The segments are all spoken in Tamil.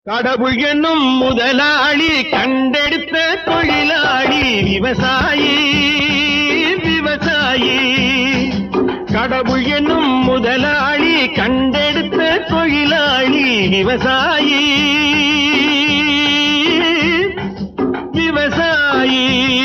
கடவுள் என்னும் முதலாளி கண்டெடுத்த தொழிலாளி விவசாயி விவசாயி. கடவுள் என்னும் முதலாளி கண்டெடுத்த தொழிலாளி விவசாயி விவசாயி.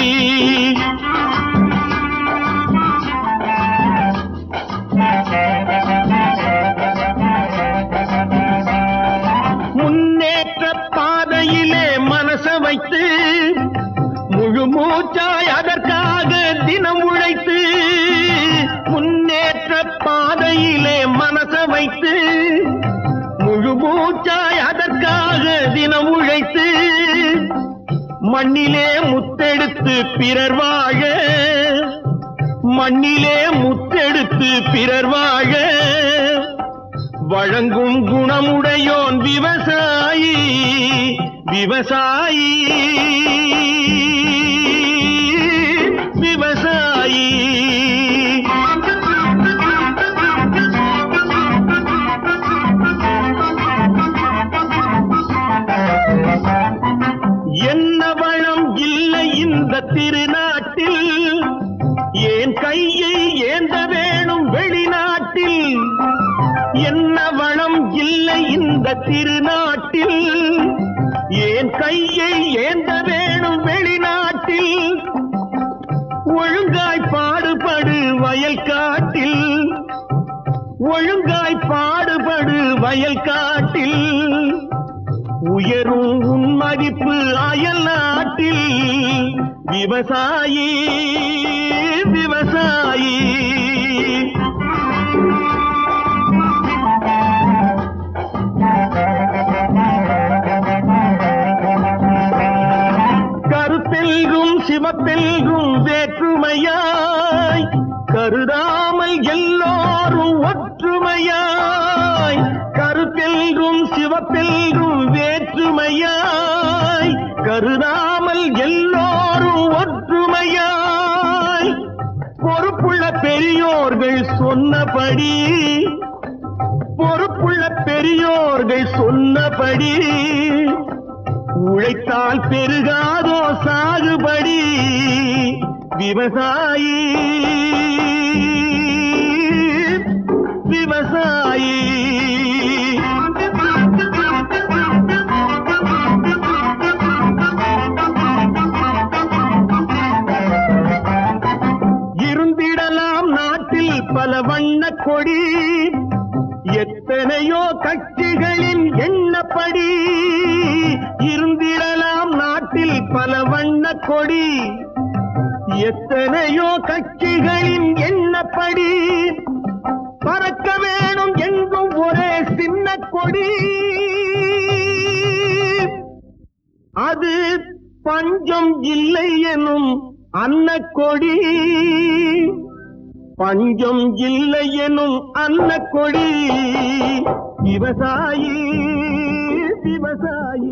முன்னேற்ற பாதையிலே மனச வைத்து முழு மூச்சாய் அதற்காக தினம் உழைத்து, முன்னேற்ற பாதையிலே மனச வைத்து முழு மூச்சாய் அதற்காக தினம் உழைத்து, மண்ணிலே முத்தெடுத்து பிறர் வாழ, மண்ணிலே முத்தெடுத்து பிறர் வாழ வழங்கும் குணமுடையோன் விவசாயி விவசாயி விவசாயி. என்ன வளம் இல்லை இந்த திருநாட்டில், ஏன் கையை ஏந்த வேணும் வெளிநாட்டில். என்ன வளம் இல்லை இந்த திருநாட்டில், ஏன் கையை ஏந்த வேணும் வெளிநாட்டில். ஒழுங்காய் பாடுபடு வயல் காட்டில், ஒழுங்காய் பாடுபடு வயல் காட்டில். உயரும் உன் மதிப்பு அயல் நாட்டில். விவசாயி விவசாயி. கருத்தெல்கும் சிவப்பெல்கும் வேற்றுமையாய் கருதாமல் எல்லோரும் ஒற்றுமையாய். கருத்தெல்கும் சிவப்பெல்கும் வேற்றுமையாய் கருதாமல் எல்லோரும் ஒற்றுமையாய். பொறுப்புள்ள பெரியோர்கள் சொன்னபடி, பொறுப்புள்ள பெரியோர்கள் சொன்னபடி உழைத்தால் பெருகாதோ சாகுபடி. விவசாயி விவசாயி. இருந்திடலாம் நாட்டில் பல வண்ண கொடி, எத்தனையோ கட்சிகளின் எண்ணப்படி. இருந்திடலாம் நாட்டில் பல வண்ண கொடி, எத்தனையோ கட்சிகளின் எண்ணப்படி. பறக்க வேணும் எங்கும் ஒரே சின்ன கொடி, அது பஞ்சம் இல்லை எனும் அன்னக்கொடி. பஞ்சம் இல்லை எனும் அன்னக்கொடி. விவசாயி விவசாயி.